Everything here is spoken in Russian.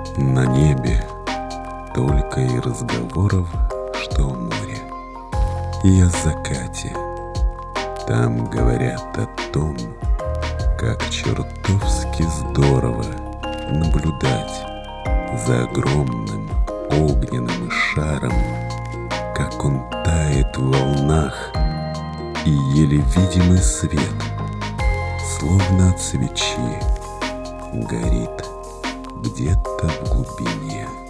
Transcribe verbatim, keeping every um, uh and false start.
На небе только и разговоров, что о море и о закате. Там говорят о том, как чертовски здорово наблюдать за огромным огненным шаром, как он тает в волнах, и еле видимый свет, словно от свечи, горит где-то в глубине.